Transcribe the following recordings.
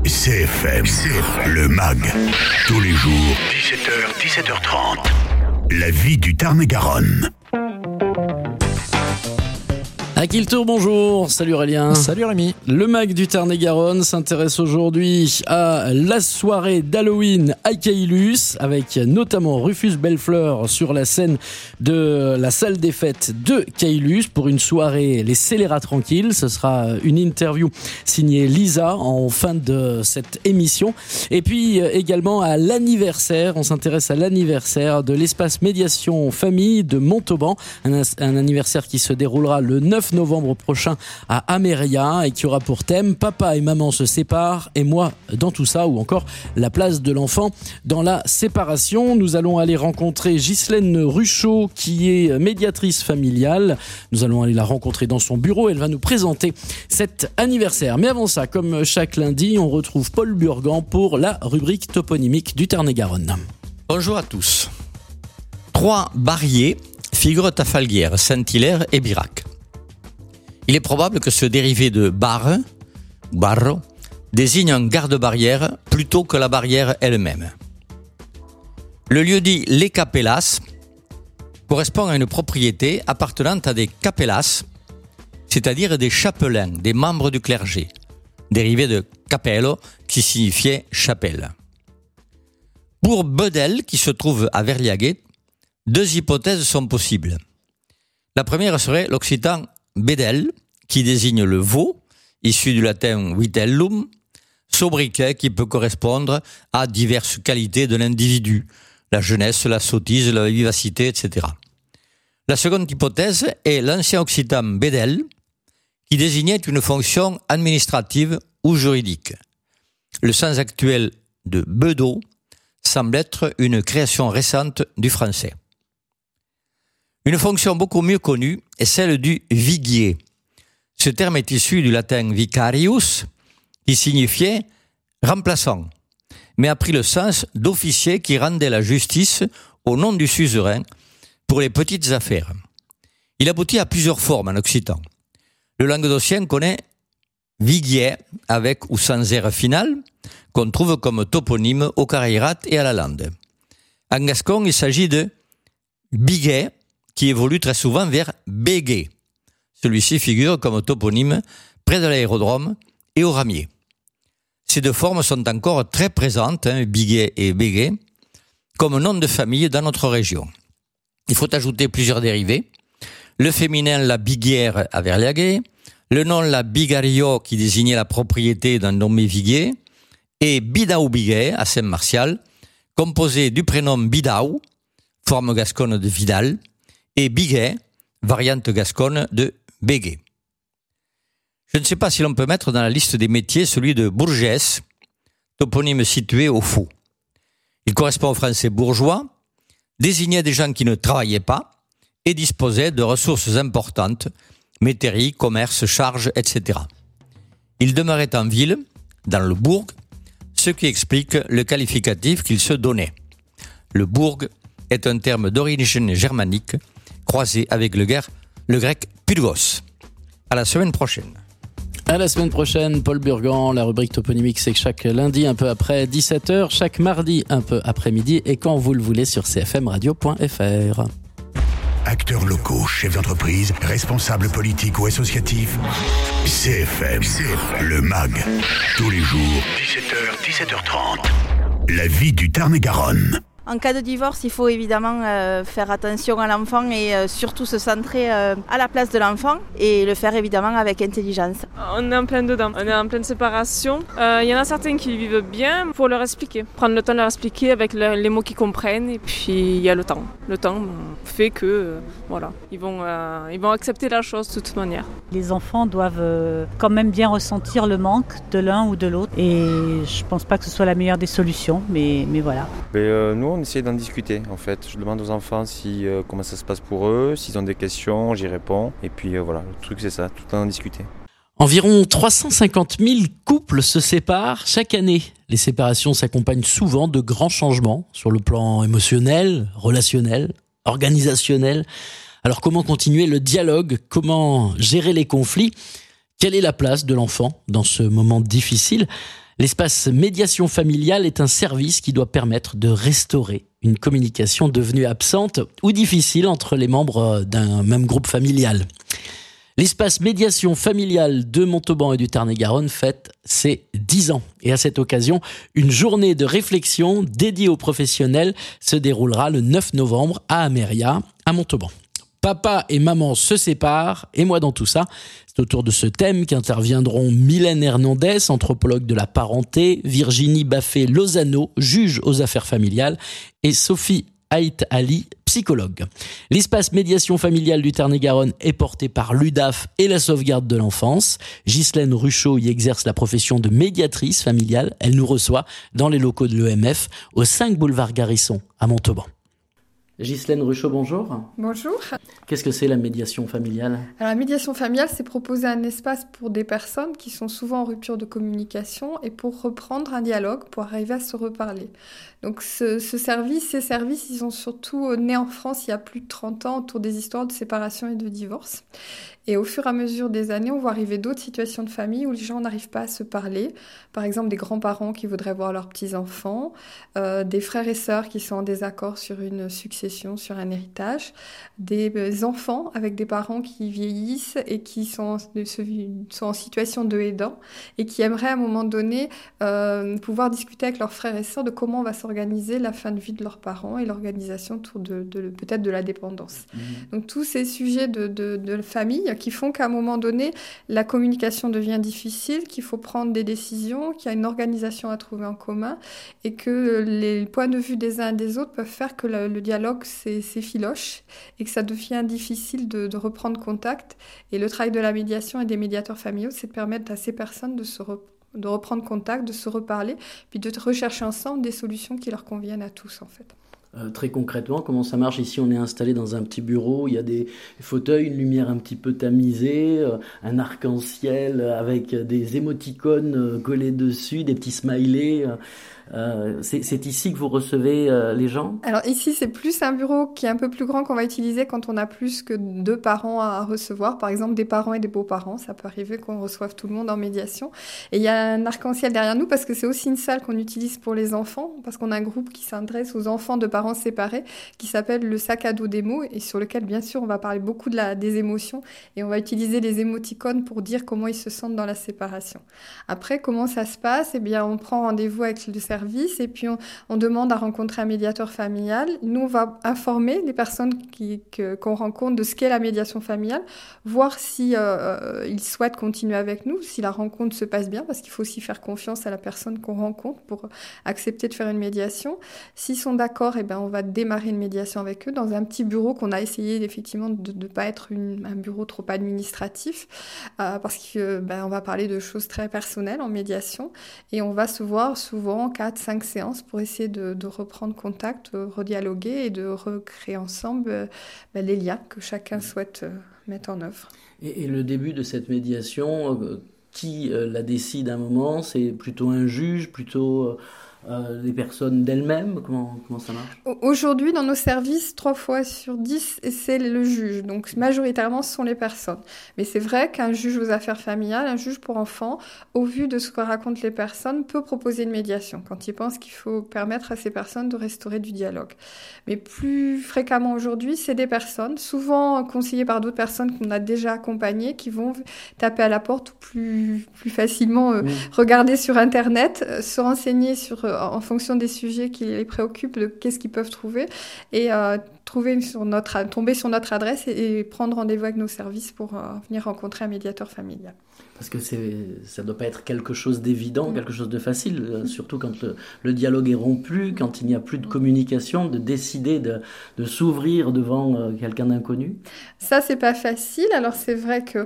CFM, le MAG, tous les jours, 17h, 17h30. La vie du Tarn-et-Garonne. Akiltour, bonjour. Salut Aurélien. Salut Rémi. Le MAG du Tarn-et-Garonne s'intéresse aujourd'hui à la soirée d'Halloween à Caylus, avec notamment Rufus Bellefleur sur la scène de la salle des fêtes de Caylus pour une soirée Les Scélérats Tranquilles. Ce sera une interview signée Lisa en fin de cette émission. Et puis également à l'anniversaire. On s'intéresse à l'anniversaire de l'espace médiation famille de Montauban. Un anniversaire qui se déroulera le 9 novembre prochain à Améria et qui aura pour thème Papa et maman se séparent et moi dans tout ça, ou encore la place de l'enfant dans la séparation. Nous allons aller rencontrer Ghislaine Ruchot qui est médiatrice familiale. Nous allons aller la rencontrer dans son bureau. Elle va nous présenter cet anniversaire. Mais avant ça, comme chaque lundi, on retrouve Paul Burgan pour la rubrique toponymique du Tarn-et-Garonne. Bonjour à tous. 3 barriers figurent à Falguières, Saint-Hilaire et Birac. Il est probable que ce dérivé de barre, barro, désigne un garde-barrière plutôt que la barrière elle-même. Le lieu dit Les Capellas correspond à une propriété appartenant à des capellas, c'est-à-dire des chapelains, des membres du clergé, dérivé de capello qui signifiait chapelle. Pour Bedel, qui se trouve à Verliaguet, 2 hypothèses sont possibles. La première serait l'occitan bedel, qui désigne le veau, issu du latin vitellum, sobriquet qui peut correspondre à diverses qualités de l'individu, la jeunesse, la sottise, la vivacité, etc. La seconde hypothèse est l'ancien occitan bedel, qui désignait une fonction administrative ou juridique. Le sens actuel de bedeau semble être une création récente du français. Une fonction beaucoup mieux connue est celle du viguier. Ce terme est issu du latin vicarius, qui signifiait remplaçant, mais a pris le sens d'officier qui rendait la justice au nom du suzerain pour les petites affaires. Il aboutit à plusieurs formes en occitan. Le languedocien connaît viguier avec ou sans R final, qu'on trouve comme toponyme au Carairat et à la Lande. En gascon, il s'agit de biguet, qui évolue très souvent vers béguet. Celui-ci figure comme toponyme près de l'aérodrome et au ramier. Ces 2 formes sont encore très présentes, biguet et béguet, comme nom de famille dans notre région. Il faut ajouter plusieurs dérivés. Le féminin, la biguière à Verliaguet, le nom la bigario qui désignait la propriété d'un nommé viguier, et bidao biguet à Saint-Martial, composé du prénom bidao, forme gasconne de Vidal, et biguet, variante gasconne de béguet. Je ne sais pas si l'on peut mettre dans la liste des métiers celui de bourgès, toponyme situé au Faux. Il correspond au français bourgeois, désignait des gens qui ne travaillaient pas et disposaient de ressources importantes, métairie, commerce, charges, etc. Il demeurait en ville, dans le bourg, ce qui explique le qualificatif qu'il se donnait. Le bourg est un terme d'origine germanique, croisé avec le grec pudgos. À la semaine prochaine. À la semaine prochaine, Paul Burgan. La rubrique toponymique, c'est chaque lundi un peu après 17h, chaque mardi un peu après midi et quand vous le voulez sur cfmradio.fr. Acteurs locaux, chefs d'entreprise, responsables politiques ou associatifs, CFM, le MAG, tous les jours, 17h, 17h30. La vie du Tarn-et-Garonne. En cas de divorce, il faut évidemment faire attention à l'enfant et surtout se centrer à la place de l'enfant et le faire évidemment avec intelligence. On est en plein dedans, on est en pleine séparation. Il y en a certains qui vivent bien, il faut leur expliquer. Prendre le temps de leur expliquer avec les mots qu'ils comprennent et puis il y a le temps. Le temps fait que voilà, ils vont accepter la chose de toute manière. Les enfants doivent quand même bien ressentir le manque de l'un ou de l'autre et je pense pas que ce soit la meilleure des solutions, mais voilà. Nous, on essaie d'en discuter en fait. Je demande aux enfants comment ça se passe pour eux, s'ils ont des questions, j'y réponds. Et puis voilà, le truc c'est ça, tout en discuter. Environ 350 000 couples se séparent chaque année. Les séparations s'accompagnent souvent de grands changements sur le plan émotionnel, relationnel, organisationnel. Alors comment continuer le dialogue ? Comment gérer les conflits ? Quelle est la place de l'enfant dans ce moment difficile ? L'espace médiation familiale est un service qui doit permettre de restaurer une communication devenue absente ou difficile entre les membres d'un même groupe familial. L'espace médiation familiale de Montauban et du Tarn-et-Garonne fête ses 10 ans. Et à cette occasion, une journée de réflexion dédiée aux professionnels se déroulera le 9 novembre à Améria, à Montauban. Papa et maman se séparent, et moi dans tout ça. C'est autour de ce thème qu'interviendront Mylène Hernandez, anthropologue de la parenté, Virginie Baffé-Lozano, juge aux affaires familiales, et Sophie Haït Ali, psychologue. L'espace médiation familiale du Tarn-et-Garonne est porté par l'UDAF et la sauvegarde de l'enfance. Ghislaine Ruchot y exerce la profession de médiatrice familiale. Elle nous reçoit dans les locaux de l'EMF, au 5 boulevard Garrison, à Montauban. Ghislaine Ruchot, bonjour. Bonjour. Qu'est-ce que c'est la médiation familiale ? Alors, la médiation familiale, c'est proposer un espace pour des personnes qui sont souvent en rupture de communication et pour reprendre un dialogue, pour arriver à se reparler. Donc ces services, ils sont surtout nés en France il y a plus de 30 ans autour des histoires de séparation et de divorce. Et au fur et à mesure des années, on voit arriver d'autres situations de famille où les gens n'arrivent pas à se parler. Par exemple, des grands-parents qui voudraient voir leurs petits-enfants, des frères et sœurs qui sont en désaccord sur une succession, sur un héritage, des enfants avec des parents qui vieillissent et qui sont en situation de aidant et qui aimeraient à un moment donné pouvoir discuter avec leurs frères et sœurs de comment on va s'organiser la fin de vie de leurs parents et l'organisation autour de peut-être de la dépendance. Donc tous ces sujets de famille qui font qu'à un moment donné, la communication devient difficile, qu'il faut prendre des décisions, qu'il y a une organisation à trouver en commun et que les points de vue des uns et des autres peuvent faire que le dialogue s'effiloche et que ça devient difficile de reprendre contact. Et le travail de la médiation et des médiateurs familiaux, c'est de permettre à ces personnes de reprendre contact, de se reparler, puis de rechercher ensemble des solutions qui leur conviennent à tous en fait. Très concrètement, comment ça marche ? Ici, on est installé dans un petit bureau, il y a des fauteuils, une lumière un petit peu tamisée, un arc-en-ciel avec des émoticônes collés dessus, des petits smileys. C'est ici que vous recevez les gens ? Alors ici, c'est plus un bureau qui est un peu plus grand qu'on va utiliser quand on a plus que 2 parents à recevoir. Par exemple, des parents et des beaux-parents. Ça peut arriver qu'on reçoive tout le monde en médiation. Et il y a un arc-en-ciel derrière nous parce que c'est aussi une salle qu'on utilise pour les enfants, parce qu'on a un groupe qui s'adresse aux enfants de parents séparés qui s'appelle le sac à dos des mots et sur lequel, bien sûr, on va parler beaucoup des émotions et on va utiliser les émoticônes pour dire comment ils se sentent dans la séparation. Après, comment ça se passe ? Eh bien, on prend rendez-vous avec le service et puis on demande à rencontrer un médiateur familial. Nous, on va informer les personnes qu'on rencontre de ce qu'est la médiation familiale, voir si ils souhaitent continuer avec nous, si la rencontre se passe bien, parce qu'il faut aussi faire confiance à la personne qu'on rencontre pour accepter de faire une médiation. S'ils sont d'accord, eh ben, on va démarrer une médiation avec eux dans un petit bureau qu'on a essayé effectivement de ne pas être un bureau trop administratif, parce qu'on va parler de choses très personnelles en médiation et on va se voir souvent 4-5 séances pour essayer de reprendre contact, redialoguer et de recréer ensemble les liens que chacun souhaite mettre en œuvre. Et le début de cette médiation, qui la décide à un moment ? C'est plutôt un juge, plutôt les personnes d'elles-mêmes ? Comment ça marche ? Aujourd'hui, dans nos services, 3 fois sur 10, c'est le juge. Donc, majoritairement, ce sont les personnes. Mais c'est vrai qu'un juge aux affaires familiales, un juge pour enfants, au vu de ce que racontent les personnes, peut proposer une médiation quand il pense qu'il faut permettre à ces personnes de restaurer du dialogue. Mais plus fréquemment aujourd'hui, c'est des personnes, souvent conseillées par d'autres personnes qu'on a déjà accompagnées, qui vont taper à la porte ou plus facilement regarder sur Internet, se renseigner en fonction des sujets qui les préoccupent, de qu'est-ce qu'ils peuvent trouver, et tomber sur notre adresse et prendre rendez-vous avec nos services pour venir rencontrer un médiateur familial. Parce que ça ne doit pas être quelque chose d'évident, quelque chose de facile, surtout quand le dialogue est rompu, quand il n'y a plus de communication, de décider de s'ouvrir devant quelqu'un d'inconnu. Ça, c'est pas facile. Alors, c'est vrai que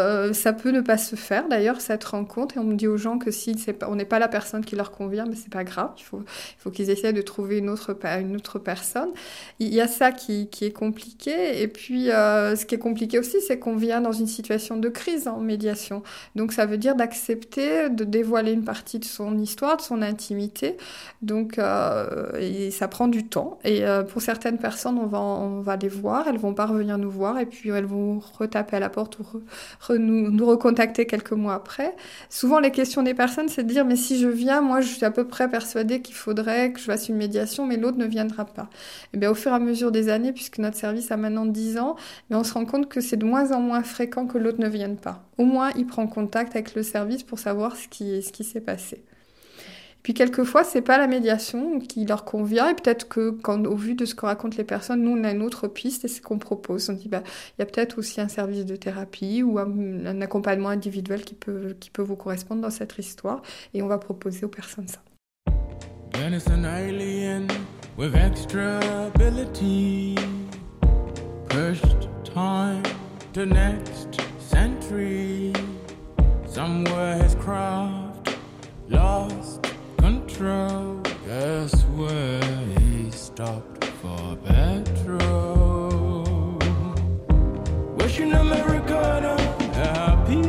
ça peut ne pas se faire, d'ailleurs, cette rencontre. Et on me dit aux gens que si on n'est pas la personne qui leur convient, mais c'est pas grave. Il faut qu'ils essaient de trouver une autre personne. Il y a ça ça qui est compliqué. Et puis, ce qui est compliqué aussi, c'est qu'on vient dans une situation de crise en médiation. Donc, ça veut dire d'accepter de dévoiler une partie de son histoire, de son intimité. Donc, et ça prend du temps. Et pour certaines personnes, on va les voir, elles vont pas revenir nous voir, et puis elles vont retaper à la porte ou nous recontacter quelques mois après. Souvent, les questions des personnes, c'est de dire, mais si je viens, moi, je suis à peu près persuadée qu'il faudrait que je fasse une médiation, mais l'autre ne viendra pas. Et bien, au fur et à mesure des années, puisque notre service a maintenant 10 ans, mais on se rend compte que c'est de moins en moins fréquent que l'autre ne vienne pas. Au moins, il prend contact avec le service pour savoir ce qui s'est passé. Puis quelquefois, c'est pas la médiation qui leur convient, et peut-être que, au vu de ce que racontent les personnes, nous, on a une autre piste, et c'est ce qu'on propose. On dit, il y a peut-être aussi un service de thérapie ou un accompagnement individuel qui peut vous correspondre dans cette histoire, et on va proposer aux personnes ça. When it's an alien with extra ability, pushed time to next century, somewhere his craft lost control. Guess where he stopped for petrol. Wishing America happy,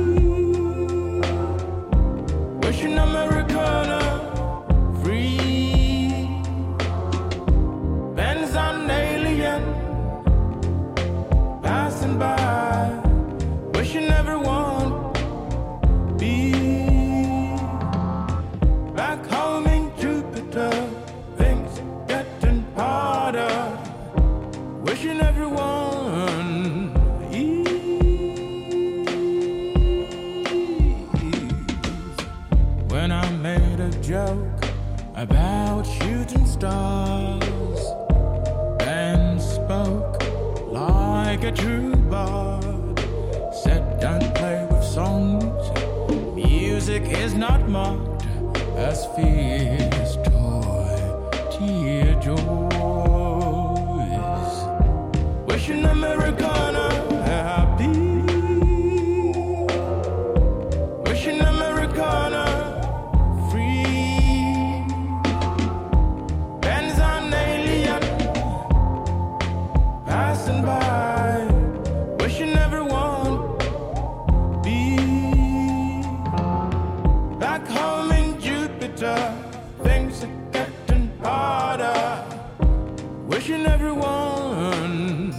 wishing America free. Ben's an alien passing by, wishing everyone be back home in Jupiter. Things getting harder, wishing everyone ease. When I made a joke about shooting stars and spoke like a true bard, said don't play with songs, music is not marked as fear's toy tear joys. Wishing Americana happy, wishing Americana free. Ben's an alien passing by, wishing everyone be back home in Jupiter. Things are getting harder, wishing everyone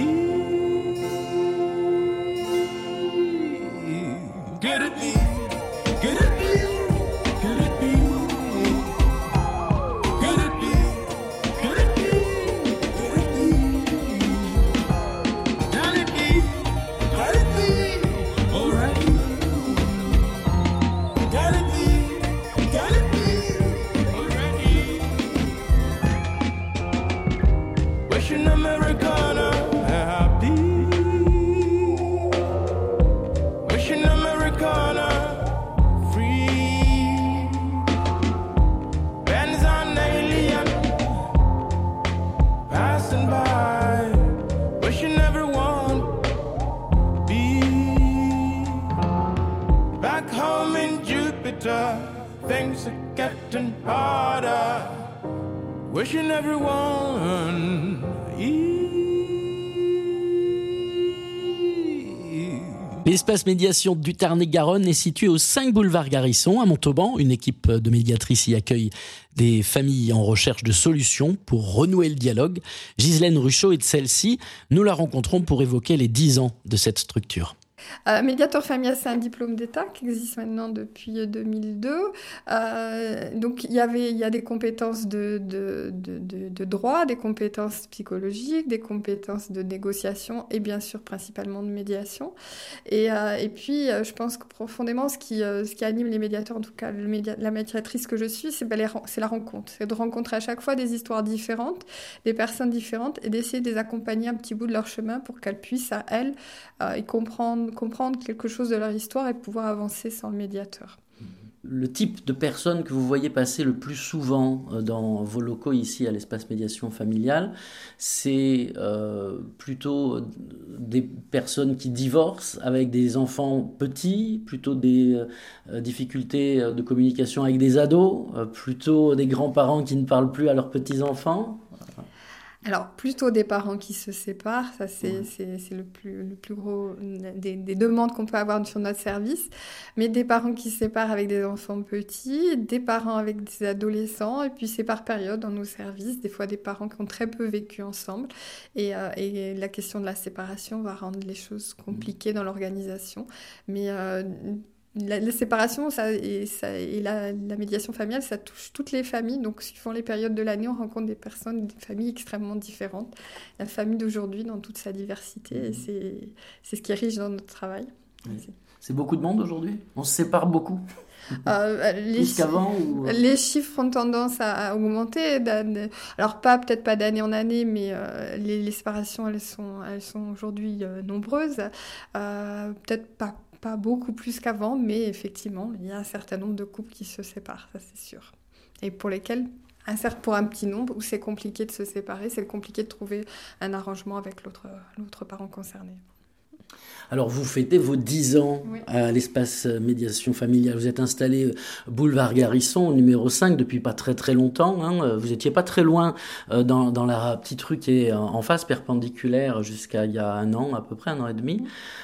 could it be, could it be, could it be, could it be, could it be, could it be, can it be, can it be, already, can it be, can it be, already, wishing Americana happy, wishing Americana free. Ben's an alien passing by, wishing everyone be back home in Jupiter. Things are getting harder, wishing everyone L'espace médiation du Tarn-et-Garonne est situé au 5 boulevard Garrison, à Montauban. Une équipe de médiatrices y accueille des familles en recherche de solutions pour renouer le dialogue. Ghislaine Ruchot est de celle-ci. Nous la rencontrons pour évoquer les 10 ans de cette structure. Médiateur familial, c'est un diplôme d'État qui existe maintenant depuis 2002. Donc il y a des compétences de droit, des compétences psychologiques, des compétences de négociation et bien sûr principalement de médiation. Et puis je pense que profondément ce qui anime les médiateurs, en tout cas la médiatrice que je suis, c'est la rencontre. C'est de rencontrer à chaque fois des histoires différentes, des personnes différentes et d'essayer de les accompagner un petit bout de leur chemin pour qu'elles puissent à elles comprendre quelque chose de leur histoire et pouvoir avancer sans le médiateur. Le type de personnes que vous voyez passer le plus souvent dans vos locaux ici à l'espace médiation familiale, c'est plutôt des personnes qui divorcent avec des enfants petits, plutôt des difficultés de communication avec des ados, plutôt des grands-parents qui ne parlent plus à leurs petits-enfants. Alors, plutôt des parents qui se séparent, ça c'est le plus gros des demandes qu'on peut avoir sur notre service, mais des parents qui se séparent avec des enfants petits, des parents avec des adolescents, et puis c'est par période dans nos services, des fois des parents qui ont très peu vécu ensemble, et la question de la séparation va rendre les choses compliquées dans l'organisation, mais la séparation et la médiation familiale, ça touche toutes les familles. Donc, suivant les périodes de l'année, on rencontre des familles extrêmement différentes. La famille d'aujourd'hui dans toute sa diversité, et c'est ce qui est riche dans notre travail. Oui. C'est beaucoup de monde aujourd'hui ? On se sépare beaucoup ? Plus qu'avant Les chiffres ont tendance à augmenter. Alors, peut-être pas d'année en année, mais les séparations, elles sont aujourd'hui nombreuses. Peut-être pas beaucoup plus qu'avant, mais effectivement, il y a un certain nombre de couples qui se séparent, ça c'est sûr. Et pour lesquels, pour un petit nombre, où c'est compliqué de se séparer, c'est compliqué de trouver un arrangement avec l'autre parent concerné. Alors, vous fêtez vos 10 ans à l'espace médiation familiale. Vous êtes installé boulevard Garrison, numéro 5, depuis pas très très longtemps. Hein. Vous étiez pas très loin dans la petite rue qui est en face, perpendiculaire, jusqu'à il y a un an, à peu près, 1 an et demi.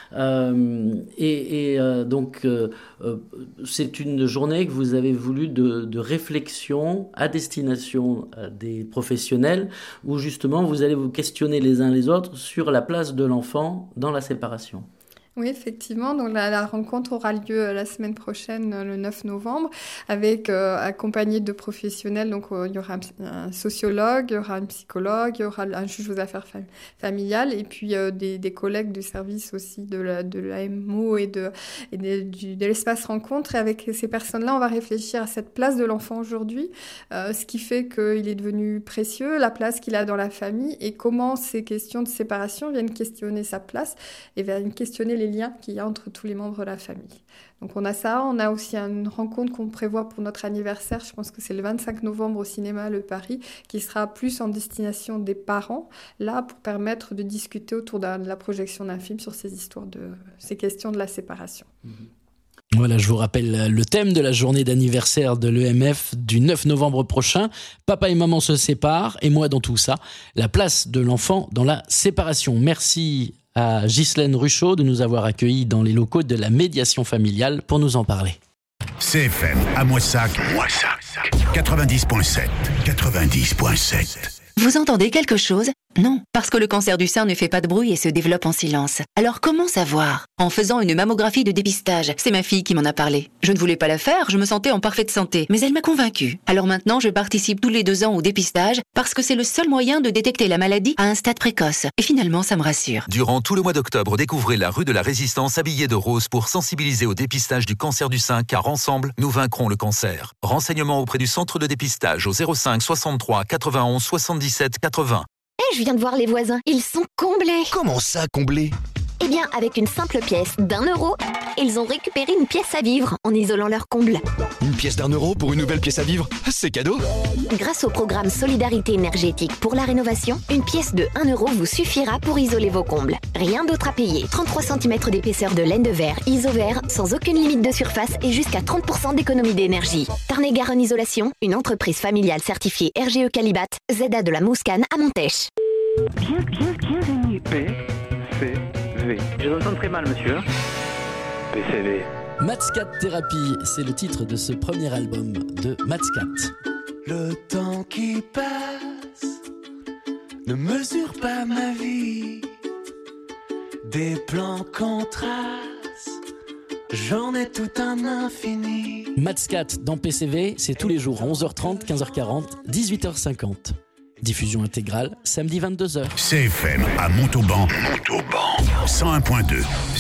Donc, c'est une journée que vous avez voulu de réflexion à destination des professionnels, où justement vous allez vous questionner les uns les autres sur la place de l'enfant dans la séparation. Oui, effectivement. Donc la rencontre aura lieu la semaine prochaine, le 9 novembre, avec accompagné de professionnels. Donc il y aura un sociologue, il y aura un psychologue, il y aura un juge aux affaires familiales, et puis des collègues du service aussi de l'AMO et de l'espace rencontre. Et avec ces personnes-là, on va réfléchir à cette place de l'enfant aujourd'hui, ce qui fait qu'il est devenu précieux, la place qu'il a dans la famille, et comment ces questions de séparation viennent questionner sa place et viennent questionner les liens qu'il y a entre tous les membres de la famille. Donc on a ça, on a aussi une rencontre qu'on prévoit pour notre anniversaire, je pense que c'est le 25 novembre au cinéma Le Paris, qui sera plus en destination des parents, là pour permettre de discuter autour de la projection d'un film sur ces questions de la séparation. Voilà, je vous rappelle le thème de la journée d'anniversaire de l'EMF du 9 novembre prochain. Papa et maman se séparent, et moi dans tout ça, la place de l'enfant dans la séparation. Merci à Ghislaine Ruchot de nous avoir accueillis dans les locaux de la médiation familiale pour nous en parler. CFM à Moissac 90.7. 90.7. Vous entendez quelque chose ? Non, parce que le cancer du sein ne fait pas de bruit et se développe en silence. Alors comment savoir ? En faisant une mammographie de dépistage. C'est ma fille qui m'en a parlé. Je ne voulais pas la faire, je me sentais en parfaite santé, mais elle m'a convaincue. Alors maintenant, je participe tous les 2 ans au dépistage parce que c'est le seul moyen de détecter la maladie à un stade précoce. Et finalement, ça me rassure. Durant tout le mois d'octobre, découvrez la rue de la Résistance habillée de rose pour sensibiliser au dépistage du cancer du sein, car ensemble, nous vaincrons le cancer. Renseignements auprès du centre de dépistage au 05 63 91 77 80. Je viens de voir les voisins, ils sont comblés. Comment ça, comblés ? Eh bien, avec une simple pièce d'€1, ils ont récupéré une pièce à vivre en isolant leur comble. Une pièce d'€1 pour une nouvelle pièce à vivre ? C'est cadeau ! Grâce au programme Solidarité énergétique pour la rénovation, une pièce de €1 vous suffira pour isoler vos combles. Rien d'autre à payer. 33 cm d'épaisseur de laine de verre, iso-vert, sans aucune limite de surface et jusqu'à 30% d'économie d'énergie. Tarn-et-Garonne Isolation, une entreprise familiale certifiée RGE Calibat, ZA de la Mouscane à Montèche. Bienvenue. PCV. Je vous entends très mal, monsieur. PCV. Matscat Thérapie, c'est le titre de ce premier album de Matscat. Le temps qui passe ne mesure pas ma vie. Des plans qu'on trace, j'en ai tout un infini. Matscat dans PCV, c'est tous les jours à 11h30, 15h40, 18h50. Diffusion intégrale, samedi 22h. CFM à Montauban. 101.2.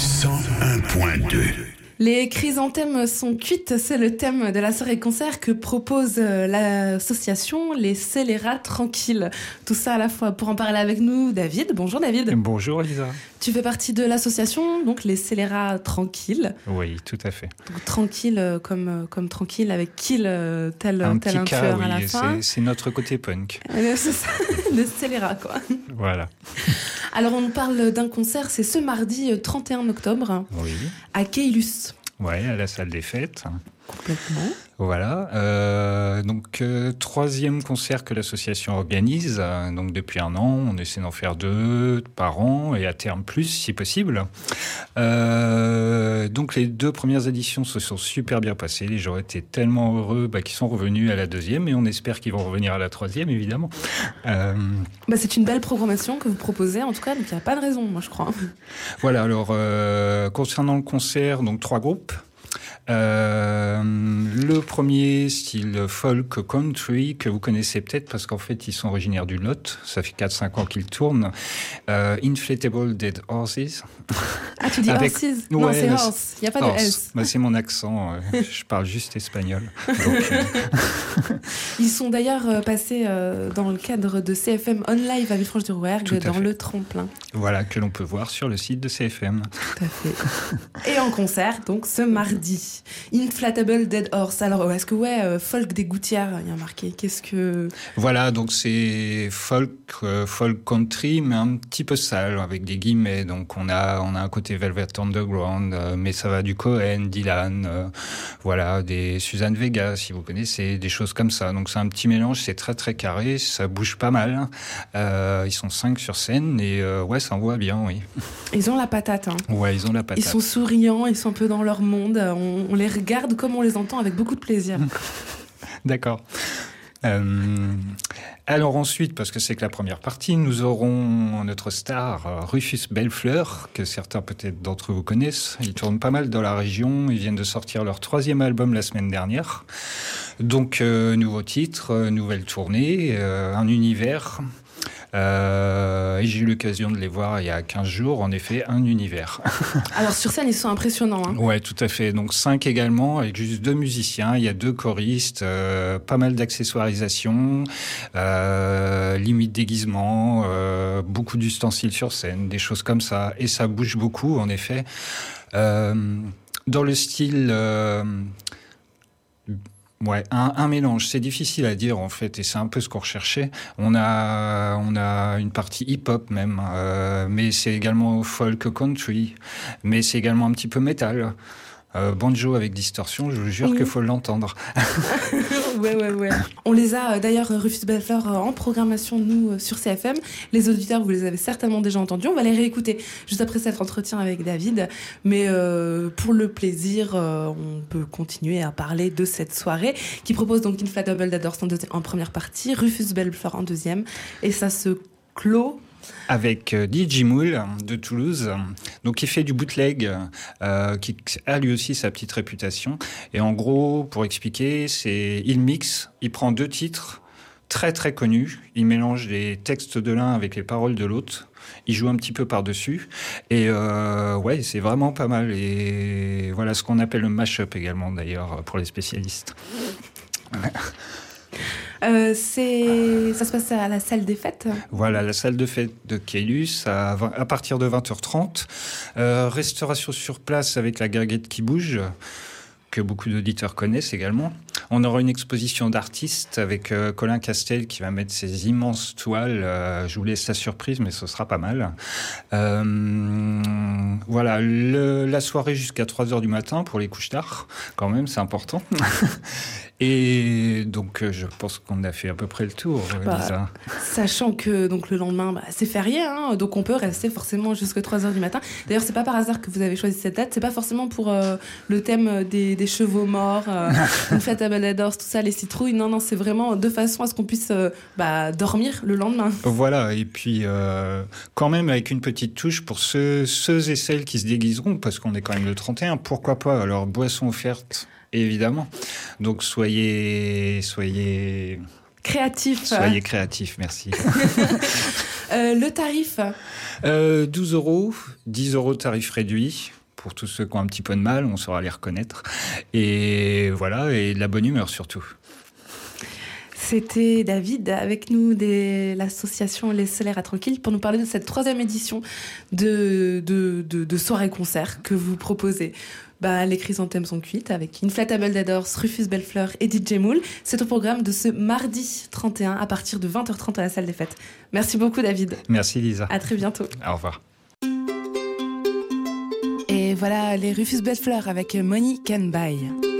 101.2. Les chrysanthèmes sont cuites, c'est le thème de la soirée concert que propose l'association Les Scélérats Tranquilles. Tout ça à la fois. Pour en parler avec nous, David. Bonjour David. Bonjour Lisa. Tu fais partie de l'association, donc Les Scélérats Tranquilles. Oui, tout à fait. Donc, tranquille comme tranquille avec kill tel un tueur à la fin. C'est notre côté punk. C'est ça, les scélérats quoi. Voilà. Alors on parle d'un concert, c'est ce mardi 31 octobre oui. à Caylus. Ouais, à la salle des fêtes. Complètement. Voilà. Donc, troisième concert que l'association organise. Donc, depuis un an, on essaie d'en faire 2 par an et à terme plus, si possible. Donc, les 2 premières éditions se sont super bien passées. Les gens étaient tellement heureux qu'ils sont revenus à la 2e et on espère qu'ils vont revenir à la 3e, évidemment. C'est une belle programmation que vous proposez, en tout cas, donc il n'y a pas de raison, moi, je crois. Voilà, alors, concernant le concert, donc 3 groupes. Le premier, style folk country, que vous connaissez peut-être parce qu'en fait ils sont originaires du Lot, ça fait 4-5 ans qu'ils tournent. Inflatable Dead Horses. Ah, tu dis horses? Non, c'est horse, il n'y a pas de S. C'est mon accent, je parle juste espagnol. Donc, Ils sont d'ailleurs passés dans le cadre de CFM On Live à Villefranche-de-Rouergue dans le tremplin. Voilà, que l'on peut voir sur le site de CFM. Tout à fait. Et en concert, donc ce mardi. Inflatable Dead Horse. Alors, est-ce que folk des Gouttières, il y a marqué. Qu'est-ce que... Voilà, donc c'est folk country, mais un petit peu sale, avec des guillemets. Donc on a un côté Velvet Underground, mais ça va du Cohen, Dylan, voilà, des Suzanne Vega, si vous connaissez, des choses comme ça. Donc c'est un petit mélange, c'est très très carré, ça bouge pas mal. Ils sont 5 sur scène et ça envoie bien, oui. Ils ont la patate. Hein. Ouais, ils ont la patate. Ils sont souriants, ils sont un peu dans leur monde. On les regarde comme on les entend avec beaucoup de plaisir. D'accord. Alors ensuite, parce que c'est que la première partie, nous aurons notre star Rufus Bellefleur, que certains peut-être d'entre vous connaissent. Ils tournent pas mal dans la région, ils viennent de sortir leur 3e album la semaine dernière. Donc nouveau titre, nouvelle tournée, un univers. Et j'ai eu l'occasion de les voir il y a 15 jours, en effet, un univers. Alors sur scène, ils sont impressionnants. Hein. Ouais, tout à fait. Donc 5 également, avec juste 2 musiciens, il y a 2 choristes, pas mal d'accessoirisation, limite déguisement, beaucoup d'ustensiles sur scène, des choses comme ça. Et ça bouge beaucoup, en effet. Dans le style... Ouais, un mélange. C'est difficile à dire en fait, et c'est un peu ce qu'on recherchait. On a une partie hip-hop même, mais c'est également folk country, mais c'est également un petit peu métal. Banjo avec distorsion, je vous jure qu'il faut l'entendre. Ouais. On les a d'ailleurs, Rufus Bellefleur, en programmation, nous, sur CFM. Les auditeurs, vous les avez certainement déjà entendus. On va les réécouter juste après cet entretien avec David. Mais pour le plaisir, on peut continuer à parler de cette soirée qui propose donc Inflatable Dead Horse en première partie, Rufus Bellefleur en deuxième. Et ça se clôt avec DJ Moule de Toulouse, donc qui fait du bootleg, qui a lui aussi sa petite réputation. Et en gros, pour expliquer, il mixe, il prend 2 titres très très connus, il mélange les textes de l'un avec les paroles de l'autre, il joue un petit peu par-dessus, et c'est vraiment pas mal. Et voilà ce qu'on appelle le mash-up également d'ailleurs pour les spécialistes. Ça se passe à la salle des fêtes. Voilà, la salle de fête de Caylus à partir de 20h30. Restauration sur place avec la guinguette qui bouge, que beaucoup d'auditeurs connaissent également. On aura une exposition d'artistes avec Colin Castel qui va mettre ses immenses toiles. Je vous laisse la surprise, mais ce sera pas mal. Voilà, la soirée jusqu'à 3h du matin pour les couches tard, quand même, c'est important. Et donc, je pense qu'on a fait à peu près le tour, Lisa. Sachant que donc, le lendemain, c'est férié, hein, donc on peut rester forcément jusqu'à 3h du matin. D'ailleurs, c'est pas par hasard que vous avez choisi cette date, c'est pas forcément pour le thème des chevaux morts, une fête à Baladors, tout ça, les citrouilles. Non, c'est vraiment de façon à ce qu'on puisse dormir le lendemain. Voilà, et puis quand même avec une petite touche pour ceux et celles qui se déguiseront, parce qu'on est quand même le 31, pourquoi pas. Alors, boisson offerte, évidemment. Donc, soyez créatifs. Soyez créatifs, merci. Le tarif 12 €, 10 € tarif réduit. Pour tous ceux qui ont un petit peu de mal, on saura les reconnaître. Et voilà, et de la bonne humeur surtout. C'était David avec nous de l'association Les Scélérats Tranquilles pour nous parler de cette 3e édition de soirée-concert que vous proposez. Les chrysanthèmes sont cuites avec Inflatable Dead Horse, Rufus Bellefleur et DJ Moule. C'est au programme de ce mardi 31 à partir de 20h30 à la salle des fêtes. Merci beaucoup David. Merci Lisa. À très bientôt. Au revoir. Et voilà les Rufus Bellefleur avec Money Can Buy.